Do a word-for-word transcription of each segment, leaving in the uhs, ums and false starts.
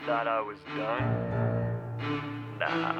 thought I was done? Nah.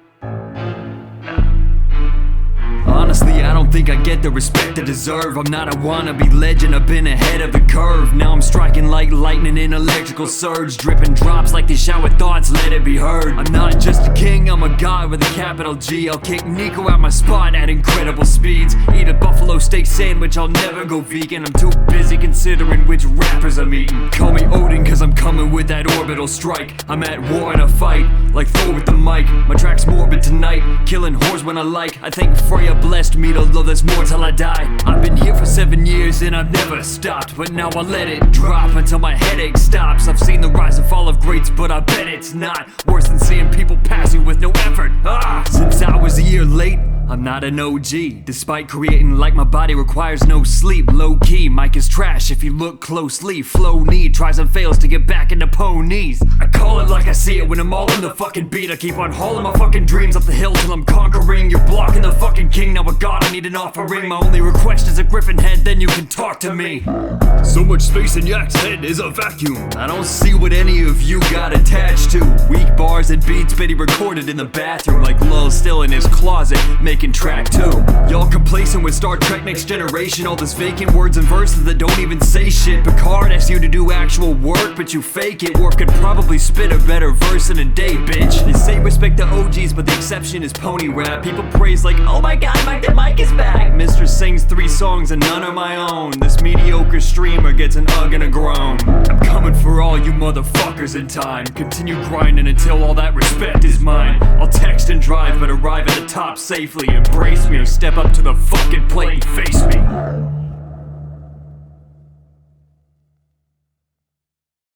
Honestly, I don't think I get the respect I deserve. I'm not a wannabe legend, I've been ahead of the curve. Now I'm striking like lightning in electrical surge, dripping drops like they shower thoughts, let it be heard. I'm not just a king, I'm a god with a capital G. I'll kick Nico out my spot at incredible speeds. Eat a buffalo steak sandwich, I'll never go vegan. I'm too busy considering which rappers I'm eating. Call me Odin cause I'm coming with that orbital strike. I'm at war in a fight, like Thor with the mic. My track's morbid tonight, killing whores when I like. I think Freya blessed me to love this more till I die. I've been here for seven years and I've never stopped, but now I'll let it drop until my headache stops. I've seen the rise and fall of greats, but I bet it's not worse than seeing people passing with no effort. Ah! Since I was a year late, I'm not an O G. Despite creating like my body requires no sleep. Low key, mic is trash if you look closely. Flow need tries and fails to get back into ponies. I call it like I see it when I'm all in the fucking beat. I keep on hauling my fucking dreams up the hill till I'm conquering. You're blocking the fucking king, now a god, I need an offering. My only request is a griffin head, then you can talk to me. So much space in Yak's head is a vacuum. I don't see what any of you got attached to. Weak bars and beats, but he recorded in the bathroom like Lil still in his closet, making track two. Y'all complacent with Star Trek Next Generation, all this vacant words and verses that don't even say shit. Picard asks you to do actual work, but you fake it. Worf could probably spit a better verse in a day, bitch. They say respect to O Gs, but the exception is pony rap. People praise like, oh my god, Mike the mic is back. Mister sings three songs and none are my own. This mediocre streamer gets an ugh and a groan. I'm coming for all you motherfuckers in time. Continue grinding until all that respect is mine. I'll text and drive, but arrive at the top safely. Embrace me or step up to the fucking plate and face me.